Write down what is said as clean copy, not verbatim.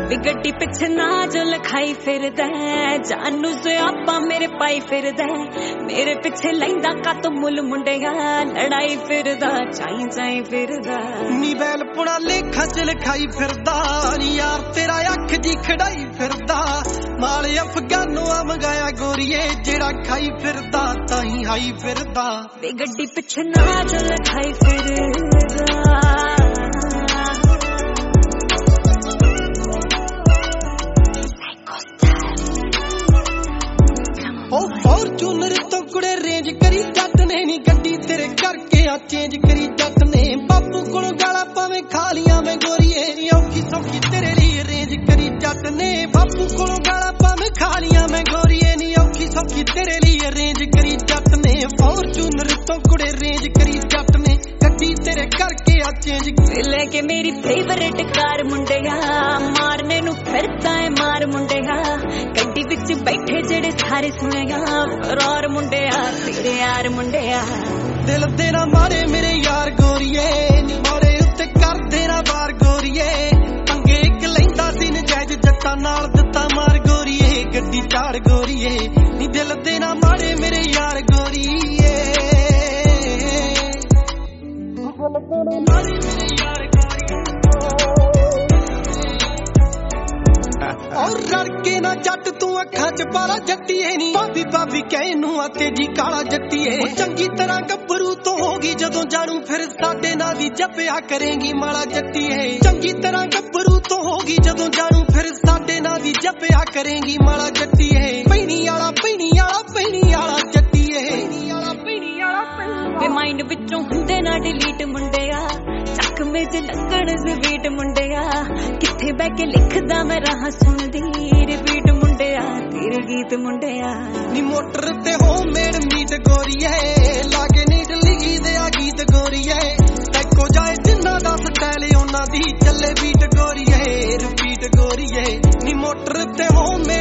ਗੱਡੀ ਪਿੱਛੇ ਨਾ ਜੋ ਲਖਾਈ ਫਿਰਦਾ ਜਾਨੂ ਸਿਆਪਾ ਮੇਰੇ ਪਾਈ ਫਿਰਦਾ ਮੇਰੇ ਪਿੱਛੇ ਲੈਂਦਾ ਕੱਤ ਮੁੱਲ ਮੁੰਡਿਆ ਲੜਾਈ ਫਿਰਦਾ ਚਾਈ ਚਾਈ ਫਿਰਦਾ ਨੀ ਬੈਲ ਪੁਣਾ ਲੇਖਾਂ ਚ ਲਿਖਾਈ ਫਿਰਦਾ ਨੀ ਯਾਰ ਤੇਰਾ ਅੱਖ ਜੀ ਖੜਾਈ ਫਿਰਦਾ ਮਾਲ ਅਫਗਾਨੋਂ ਆ ਮੰਗਾਇਆ ਗੋਰੀਏ ਜਿਹੜਾ ਖਾਈ ਫਿਰਦਾ ਤਾਈ ਹਾਈ ਫਿਰਦਾ ਵੇ ਗੱਡੀ ਪਿੱਛੇ ਨਾ ਜੋ ਲਖਾਈ ਫਿਰਦਾ ਫੋਰਚੂਨਰ ਤੋਂ ਕੁੜੇ ਰੇਂਜ ਕਰੀ ਜੱਟ ਨੇ ਨੀ ਗੱਡੀ ਤੇਰੇ ਕਰਕੇ ਆ ਚੇਂਜ ਕਰੀ ਜੱਟ ਨੇ ਬਾਪੂ ਕੋਲੋਂ ਗਾਲਾਂ ਪਾਵੇਂ ਖਾ ਲੀਆਂ ਮੈਂ ਗੋਰੀਏ ਨੀ ਔਖੀ ਸੌਖੀ ਤੇਰੇ ਲਈ ਰੇਂਜ ਕਰੀ ਜੱਟ ਨੇ ਬਾਪੂ ਕੋਲੋਂ ਗਾਲਾਂ ਪਾਵੇਂ ਖਾ ਲੀਆਂ ਮੈਂ ਗੋਰੀਏ ਨੀ ਔਖੀ ਸੌਖੀ ਤੇਰੇ ਲਈ ਰੇਂਜ ਕਰੀ ਜੱਟ ਨੇ ਫੋਰਚੂਨਰ ਤੋਂ ਕੁੜੇ ਰੇਂਜ ਕਰੀ ਜੱਟ ਨੇ ਗੱਡੀ ਤੇਰੇ ਕਰਕੇ ਆ ਚੇਂਜ ਲੈ ਕੇ ਮੇਰੀ ਫੇਵਰੇਟ ਕਾਰ ਮੁੰਡਿਆ ਮਾਰਨੇ ਨੂੰ ਫਿਰਦਾ ਏ ਮਾਰ ਮੁੰਡਿਆ ਗੱਡੀ ਵਿੱਚ ਬੈਠੇ ਜਿਹੜੇ ਸਾਰੇ ਸੁਣਿਆ ਫਰਾਰ ਮੁੰਡਿਆ ਤੇਰੇ ਯਾਰ ਮੁੰਡਿਆ ਦਿਲ ਦੇ ਨਾ ਮਾਰੇ ਮੇਰੇ ਯਾਰ ਗੋਰੀਏ ਨੀ ਮਾਰੇ ਉੱਤੇ ਕਰਦੇ ਨਾ ਵਾਰ ਗੋਰੀਏ ਪੰਗੇ ਇੱਕ ਲੈਂਦਾ ਸੀ ਨਜਾਇਜ਼ ਜੱਟਾਂ ਨਾਲ ਦਿੱਤਾ ਮਾਰ ਗੋਰੀਏ ਗੱਡੀ ਚਾੜ ਗੋਰੀਏ ਨੀ ਦਿਲ ਦੇ ਨਾ ਮਾਰੇ ਮੇਰੇ ਯਾਰ ਗੋਰੀਏ ਔਰ ਰੜਕੇ ਨਾ ਜੱਟ ਤੂੰ ਅੱਖਾਂ ਚ ਪਾਲਾ ਜੱਟੀਏ ਨੀ ਭਾਬੀ ਭਾਬੀ ਕਹਿ ਨੂੰ ਆ ਤੇਜੀ ਕਾਲਾ ਜੱਟੀਏ ਚੰਗੀ ਤਰ੍ਹਾਂ ਗੱਭਰੂ ਤੋਂ ਹੋਗੀ ਜਦੋਂ ਜਾਣੂ ਫਿਰ ਸਾਡੇ ਨਾਲ ਦੀ ਜੱਪਿਆ ਕਰੇਂਗੀ ਮਾਲਾ ਜੱਟੀਏ ਚੰਗੀ ਤਰ੍ਹਾਂ ਗੱਭਰੂ ਤੋਂ ਹੋਗੀ ਜਦੋਂ ਜਾਣੂ ਫਿਰ ਸਾਡੇ ਨਾਲ ਦੀ ਜੱਪਿਆ ਕਰੇਂਗੀ ਮਾਲਾ ਜੱਟੀਏ ਪੈਣੀ ਵਾਲਾ ਜੱਟੀਏ ਵੇ ਮਾਈਂਡ ਵਿੱਚੋਂ ਹੁੰਦੇ ਨਾ ਡਿਲੀਟ ਮੁੰਡਿਆ ਚੱਕਵੇਂ ਚ ਲੱਗਣ ਸਵੀਟ ਮੁੰਡਿਆ ਕਿੱਥੇ ਬਹਿ ਕੇ ਲਿਖਦਾ ਮੈਂ ਰਾਹ ਸੁਣਦੀ ਰਿਪੀਟ ਮੁੰਡਿਆ ਤੇਰੇ ਗੀਤ ਮੁੰਡਿਆ ਨੀ ਮੋਟਰ ਤੇ ਹੋਮਮੇਡ ਮੀਟ ਗੋਰੀਏ ਲਾਗੇ ਨੀਡ ਲਿਖੀ ਦੇ ਆ ਗੀਤ ਗੋਰੀਏ ਟੈਕੋ ਜਾਏ ਜਿੰਨਾ ਦਾ ਸਟਾਈਲ ਉਹਨਾਂ ਦੀ ਚੱਲੇ ਬੀਟ ਗੋਰੀਏ ਰਿਪੀਟ ਗੋਰੀਏ ਨੀ ਮੋਟਰ ਤੇ ਹੋਮਮੇਡ